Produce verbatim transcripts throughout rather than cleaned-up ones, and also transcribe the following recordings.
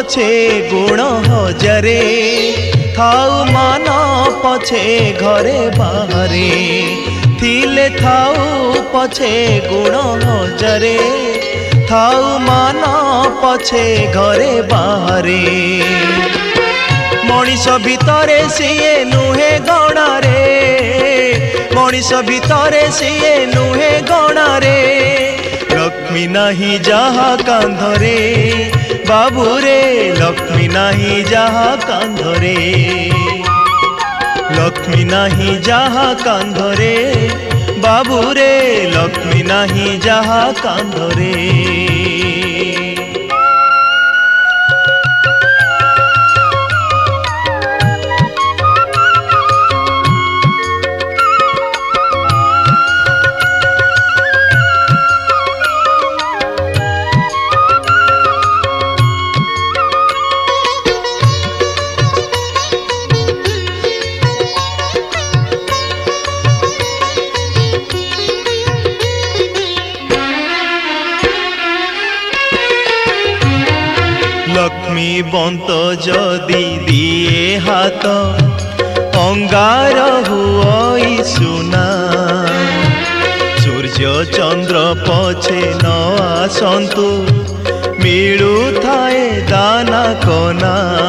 पछे गुण हजारे थाऊ मान पछे घरे बाहरे थिले थाऊ पछे गुण हजारे थाऊ मान पछे घरे बाहरे मनीष भितरे सीए नुहे गणारे मनीष भितरे सीए नुहे गणारे लक्ष्मी नाही जहा कांधरे बाबूरे लक्ष्मी नाही जहा कांधरे लक्ष्मी नाही जहा कांधरे बाबूरे लक्ष्मी नाही जहा कांधरे लक्ष्मी बंत जदि दिए हाथ अंगार हुई सुना सूर्य चंद्र पछे न आसंतु मिलू थाए दाना कोना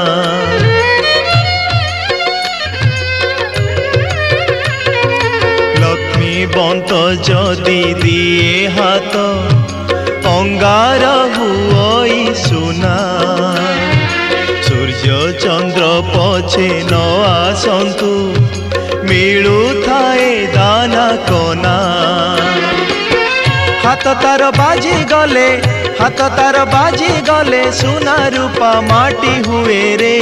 लक्ष्मी बंत जदि दिए हाथ अंगार हुई सुना सूर्य चंद्र पछे न आसंतु मिलू थाए दाना कोना हाथ तार बाजी गले हाथ तार बाजी गले सुना रूपा माटी हुए रे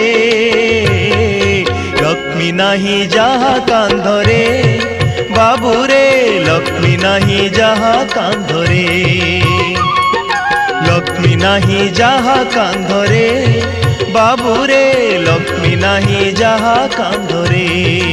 लक्ष्मी नाही जहा कांधरे बाबूरे लक्ष्मी नाही जहा कांधरे लक्ष्मी नाही जहा कांधरे बाबूरे लक्ष्मी नाही जहा कांधरे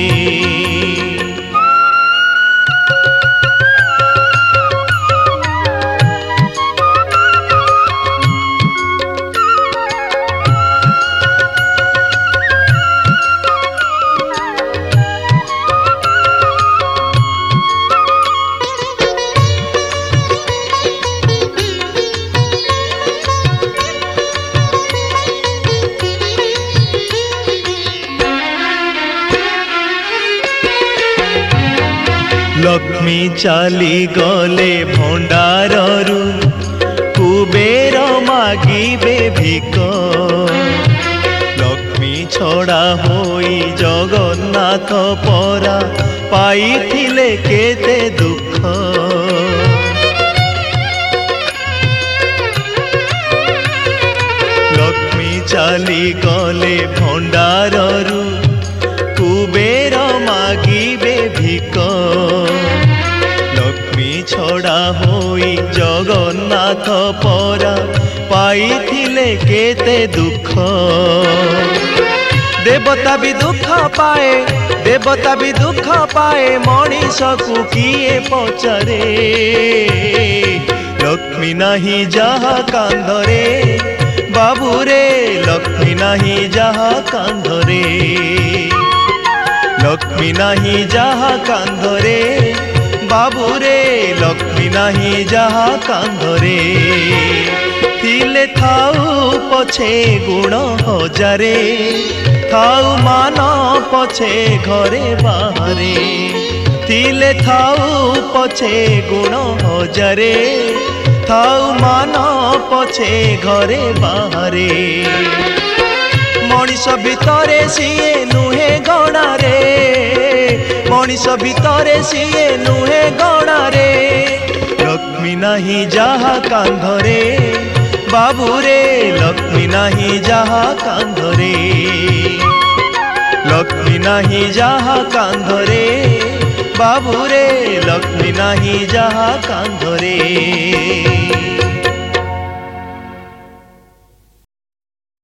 लक्ष्मी चाली गले भंडाररू कुबेर मागिबे भिक लक्ष्मी छड़ा होई जगन्नाथ परा पाइथिले केते दुख लक्ष्मी चाली गले भंडाररू कुबेर मागिबे भिक लक्ष्मी छड़ा होई जगन्नाथ परा पाइथिले केते दुख देवता भी दुख पाए देवता भी दुख पाए मनीष को किए पचारे लक्ष्मी नाही जहा कांधरे बाबूरे लक्ष्मी नाही जहा कांधरे लक्ष्मी नाही जहा कांधरे बाबूरे लक्ष्मी नाही जहा कांधरे थिले थाऊ पछे गुण हजारे थाऊ मान पछे घरे बाहरे थिले थाऊ पछे गुण हजारे थाऊ मान पछे घरे बाहरे मनीष भितरे सीए नुहे गणारे मनीष भितरे सीए नुहे गणारे लक्ष्मी नाही जहा कांधरे बाबूरे लक्ष्मी नाही जहा कांधरे लक्ष्मी नाही जहा कांधरे बाबूरे लक्ष्मी नाही जहा कांधरे।